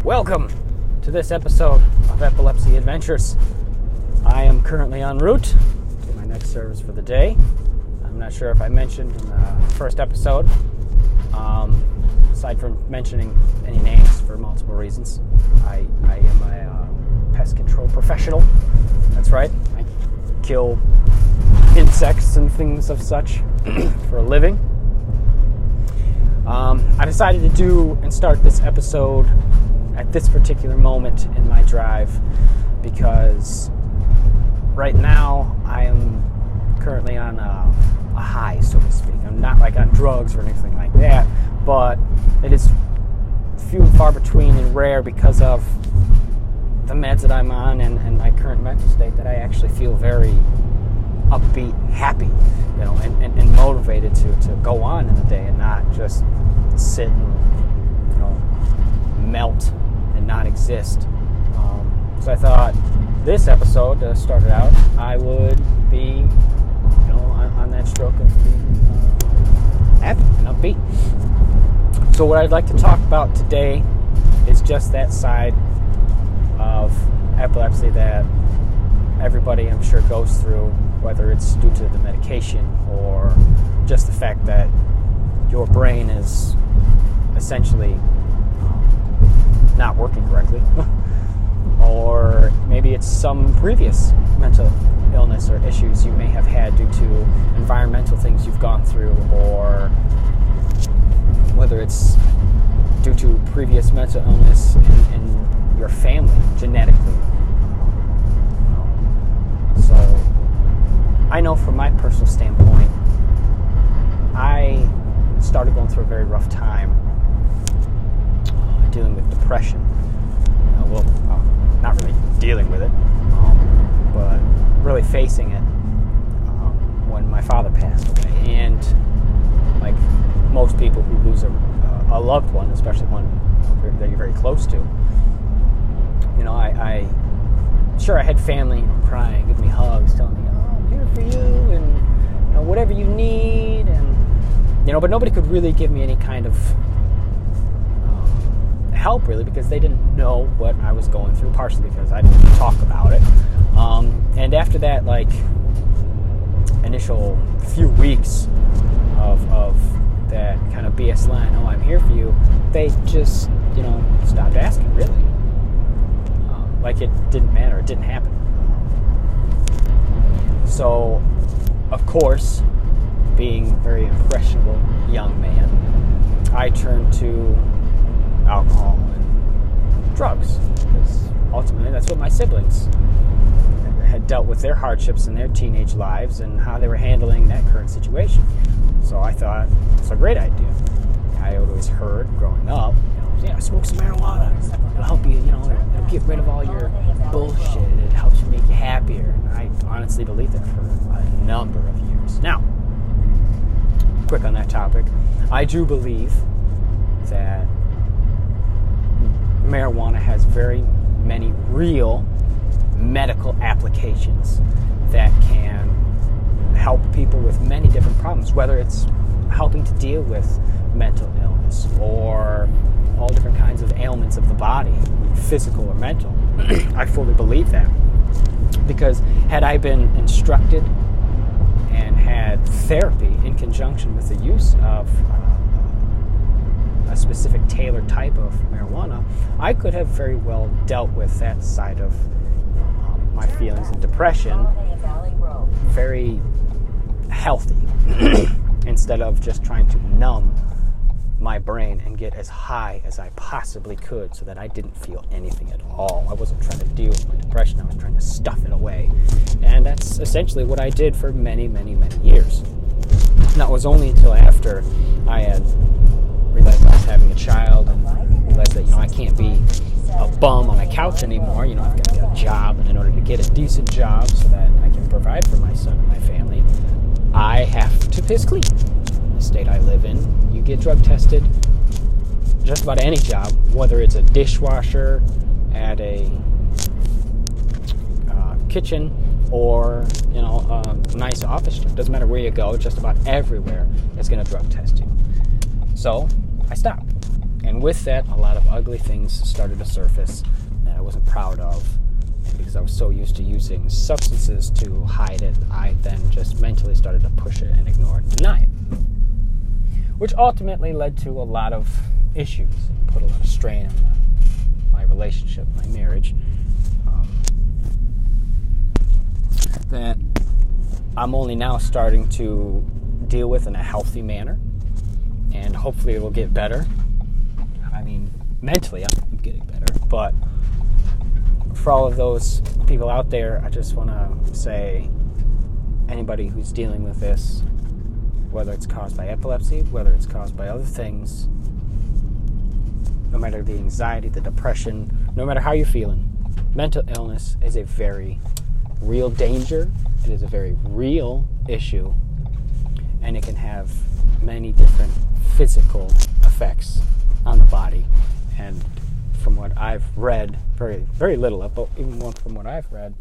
Welcome to this episode of Epilepsy Adventures. I am currently en route to my next service for the day. I'm not sure if I mentioned in the first episode, aside from mentioning any names for multiple reasons, I am a pest control professional. That's right, I kill insects and things of such for a living. I decided to do and start this episode at this particular moment in my drive because right now I am currently on a high, so to speak. I'm not like on drugs or anything like that, but it is few and far between and rare because of the meds that I'm on and my current mental state that I actually feel very upbeat, happy, and motivated to go on in the day and not just sit and, melt and not exist. So I thought this episode, to start it out, I would be, on that stroke of being happy and upbeat. So what I'd like to talk about today is just that side of epilepsy that everybody, I'm sure, goes through, whether it's due to the medication or just the fact that your brain is essentially not working correctly, or maybe it's some previous mental illness or issues you may have had due to environmental things you've gone through, or whether it's due to previous mental illness in your family, genetically. So I know from my personal standpoint, I started going through a very rough time dealing with depression. Not really dealing with it, but really facing it when my father passed away. And like most people who lose a loved one, especially one that you're very close to, I had family crying, giving me hugs, telling me, I'm here for you, and whatever you need, and but nobody could really give me any kind of help, really, because they didn't know what I was going through, partially because I didn't talk about it. And after that, initial few weeks of that kind of BS line, I'm here for you, they just, stopped asking, really. Like it didn't matter, it didn't happen. So, of course, being a very impressionable young man, I turned to alcohol and drugs, because ultimately that's what my siblings had dealt with, their hardships in their teenage lives and how they were handling that current situation. So I thought it's a great idea. I had always heard growing up, smoke some marijuana, it'll help you, it'll get rid of all your bullshit, it helps you make you happier. And I honestly believed that for a number of years. Now, quick on that topic, I do believe that marijuana has very many real medical applications that can help people with many different problems, whether it's helping to deal with mental illness or all different kinds of ailments of the body, physical or mental. I fully believe that, because had I been instructed and had therapy in conjunction with the use of a specific tailored type of marijuana, I could have very well dealt with that side of my feelings and depression very healthy instead of just trying to numb my brain and get as high as I possibly could so that I didn't feel anything at all. I wasn't trying to deal with my depression, I was trying to stuff it away. And that's essentially what I did for many, many, many years. And that was only until after I had realized I was having a child and realized that, I can't be a bum on a couch anymore. I've got to get a job, and in order to get a decent job so that I can provide for my son and my family, I have to piss clean. The state I live in, you get drug tested just about any job, whether it's a dishwasher at a kitchen or a nice office job. Doesn't matter where you go, just about everywhere it's going to drug test you. So I stopped. And with that, a lot of ugly things started to surface that I wasn't proud of. And because I was so used to using substances to hide it, I then just mentally started to push it and ignore it and deny it. Which ultimately led to a lot of issues and put a lot of strain on my relationship, my marriage. That I'm only now starting to deal with in a healthy manner, and hopefully it will get better. I mean, mentally I'm getting better, but for all of those people out there, I just want to say, anybody who's dealing with this, whether it's caused by epilepsy, whether it's caused by other things, no matter the anxiety, the depression, no matter how you're feeling, mental illness is a very real danger. It is a very real issue, and it can have many different physical effects on the body. And from what I've read, very, very little of, but even more from what I've read,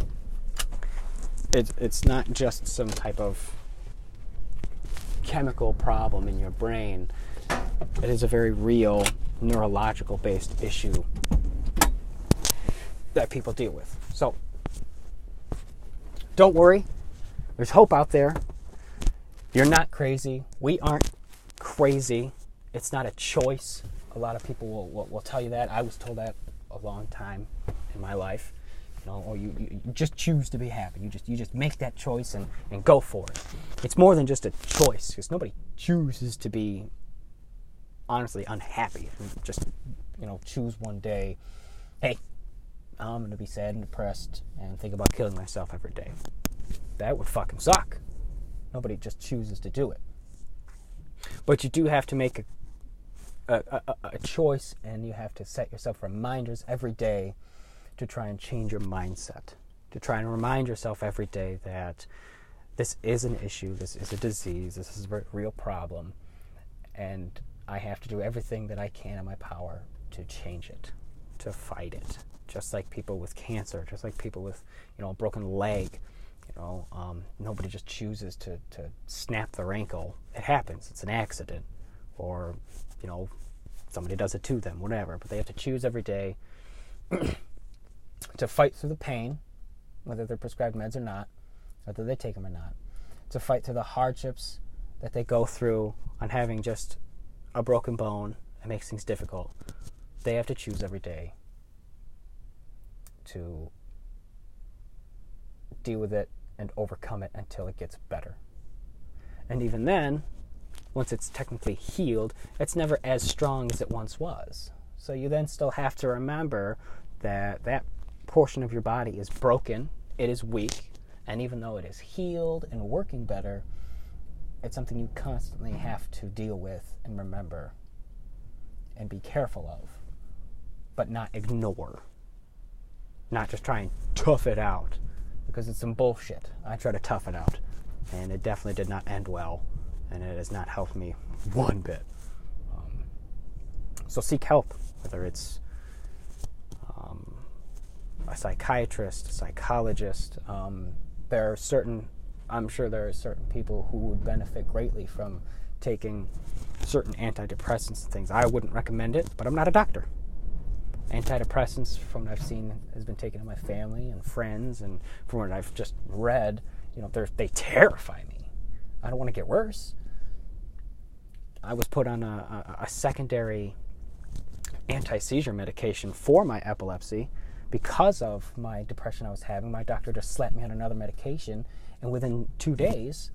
it's not just some type of chemical problem in your brain. It is a very real neurological based issue that people deal with. So don't worry, there's hope out there. You're not crazy. We aren't crazy. It's not a choice. A lot of people will tell you that. I was told that a long time in my life. Or you just choose to be happy. You just make that choice and go for it. It's more than just a choice, because nobody chooses to be honestly unhappy and just choose one day, hey, I'm going to be sad and depressed and think about killing myself every day. That would fucking suck. Nobody just chooses to do it. But you do have to make a choice, and you have to set yourself reminders every day to try and change your mindset, to try and remind yourself every day that this is an issue, this is a disease, this is a real problem, and I have to do everything that I can in my power to change it, to fight it. Just like people with cancer, just like people with, a broken leg, nobody just chooses to snap their ankle. It happens. It's an accident, or, somebody does it to them, whatever. But they have to choose every day to fight through the pain, whether they're prescribed meds or not, whether they take them or not, to fight through the hardships that they go through on having just a broken bone. It makes things difficult. They have to choose every day to deal with it and overcome it until it gets better. And even then, once it's technically healed, it's never as strong as it once was. So you then still have to remember that that portion of your body is broken, it is weak, and even though it is healed and working better, it's something you constantly have to deal with and remember and be careful of, but not ignore. Not just try and tough it out, because it's some bullshit. I try to tough it out, and it definitely did not end well, and it has not helped me one bit. So seek help, whether it's a psychiatrist, a psychologist. I'm sure there are certain people who would benefit greatly from taking certain antidepressants and things. I wouldn't recommend it, but I'm not a doctor. Antidepressants, from what I've seen, has been taken in my family and friends, and from what I've just read, they terrify me. I don't want to get worse. I was put on a secondary anti-seizure medication for my epilepsy because of my depression I was having. My doctor just slapped me on another medication, and within 2 days,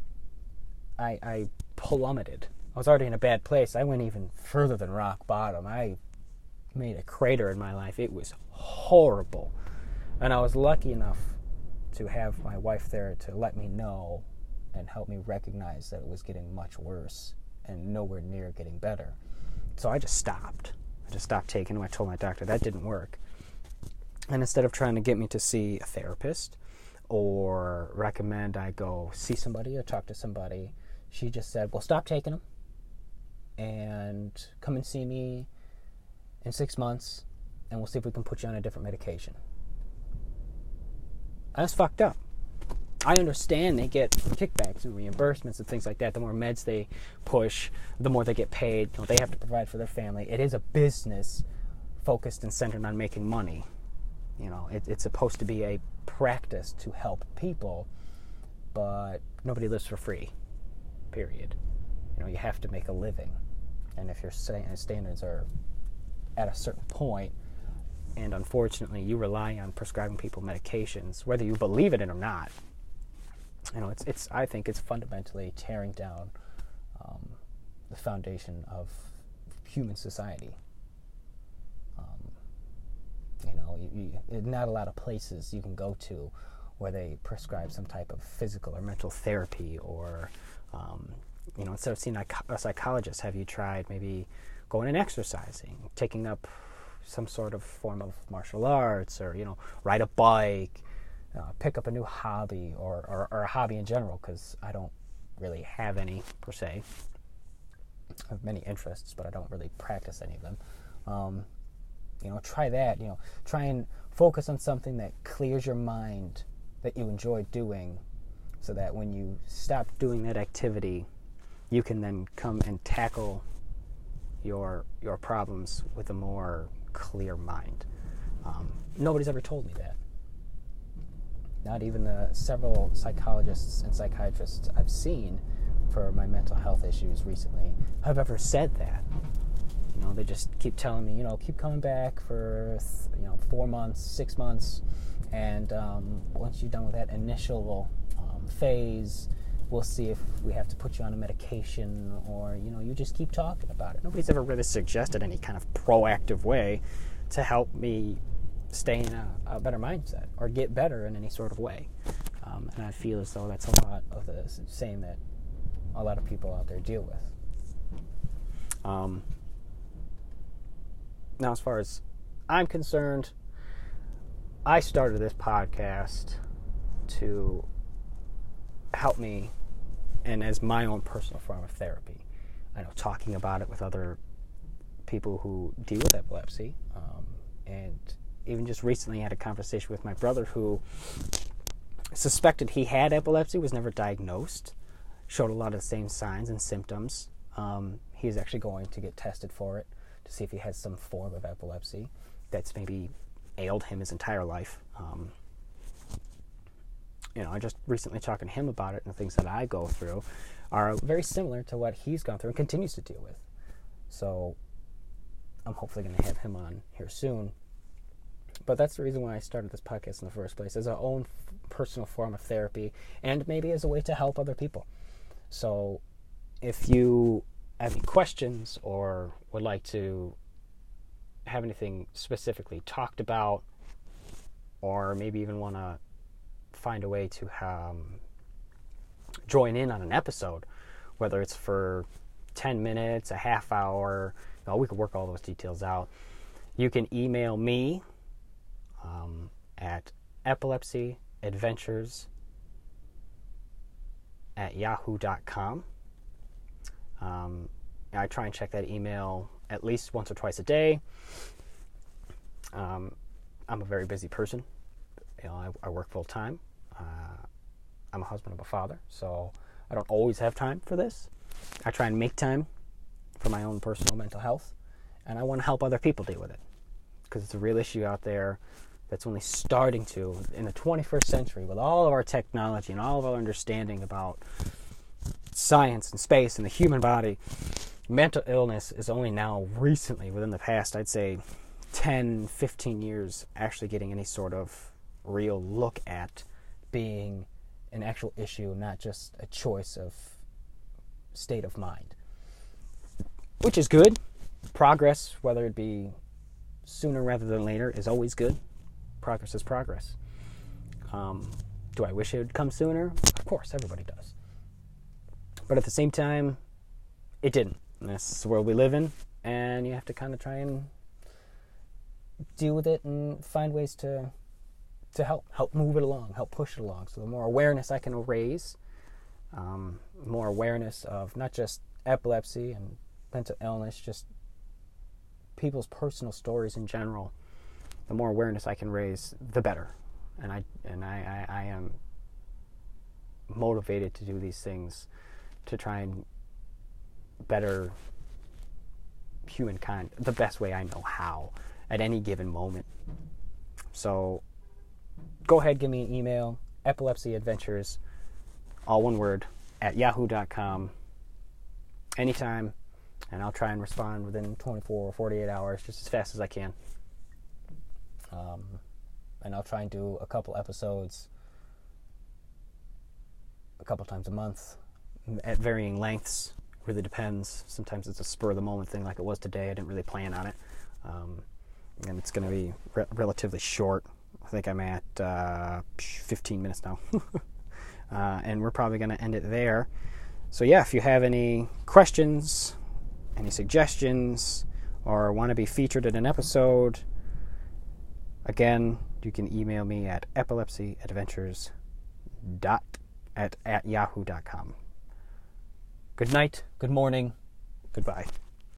I plummeted. I was already in a bad place. I went even further than rock bottom. I made a crater in my life. It was horrible. And I was lucky enough to have my wife there to let me know and help me recognize that it was getting much worse and nowhere near getting better. So I just stopped. I just stopped taking them. I told my doctor that didn't work. And instead of trying to get me to see a therapist or recommend I go see somebody or talk to somebody, she just said, well, stop taking them and come and see me in 6 months, and we'll see if we can put you on a different medication. That's fucked up. I understand they get kickbacks and reimbursements and things like that. The more meds they push, the more they get paid. They have to provide for their family. It is a business focused and centered on making money. It's supposed to be a practice to help people, but nobody lives for free, period. You have to make a living. And if your standards are at a certain point, and unfortunately you rely on prescribing people medications, whether you believe it or not, I think it's fundamentally tearing down the foundation of human society. Not a lot of places you can go to where they prescribe some type of physical or mental therapy, or instead of seeing a psychologist, have you tried maybe going and exercising, taking up some sort of form of martial arts, or ride a bike, pick up a new hobby, or a hobby in general, because I don't really have any per se. I have many interests, but I don't really practice any of them. Try that. Try and focus on something that clears your mind, that you enjoy doing, so that when you stop doing that activity, you can then come and tackle your problems with a more clear mind. Nobody's ever told me that. Not even the several psychologists and psychiatrists I've seen for my mental health issues recently have ever said that. They just keep telling me, keep coming back for 4 months, 6 months, and once you're done with that initial phase, we'll see if we have to put you on a medication, or you just keep talking about it. Nobody's ever really suggested any kind of proactive way to help me stay in a better mindset or get better in any sort of way. And I feel as though that's a lot of the same that a lot of people out there deal with. Now, as far as I'm concerned, I started this podcast to help me, and as my own personal form of therapy. I know talking about it with other people who deal with epilepsy, and even just recently had a conversation with my brother who suspected he had epilepsy, was never diagnosed, showed a lot of the same signs and symptoms. He's actually going to get tested for it to see if he has some form of epilepsy that's maybe ailed him his entire life. I just recently talking to him about it, and the things that I go through are very similar to what he's gone through and continues to deal with. So I'm hopefully going to have him on here soon. But that's the reason why I started this podcast in the first place, as our own personal form of therapy, and maybe as a way to help other people. So if you have any questions or would like to have anything specifically talked about, or maybe even want to find a way to join in on an episode, whether it's for 10 minutes, a half hour, we could work all those details out. You can email me at epilepsyadventures@yahoo.com. I try and check that email at least once or twice a day. I'm a very busy person. I work full time. I'm a husband, I'm a father, so I don't always have time for this. I try and make time for my own personal mental health, and I want to help other people deal with it, because it's a real issue out there that's only starting to, in the 21st century, with all of our technology and all of our understanding about science and space and the human body. Mental illness is only now recently, within the past, I'd say 10, 15 years, actually getting any sort of real look at being an actual issue, not just a choice of state of mind. Which is good. Progress, whether it be sooner rather than later, is always good. Progress is progress. Do I wish it would come sooner? Of course, everybody does. But at the same time, it didn't. And that's the world we live in, and you have to kind of try and deal with it and find ways to help move it along, help push it along. So the more awareness I can raise, more awareness of not just epilepsy and mental illness, just people's personal stories in general, the more awareness I can raise, the better. And I am motivated to do these things to try and better humankind the best way I know how at any given moment. So go ahead, give me an email, epilepsyadventures, all one word, at yahoo.com anytime, and I'll try and respond within 24 or 48 hours, just as fast as I can. And I'll try and do a couple episodes a couple times a month at varying lengths. Really depends. Sometimes it's a spur of the moment thing like it was today. I didn't really plan on it. And it's going to be relatively short. I think I'm at 15 minutes now. And we're probably going to end it there. So yeah, if you have any questions, any suggestions, or want to be featured in an episode, again, you can email me at epilepsyadventures@yahoo.com. Good night, good morning, goodbye.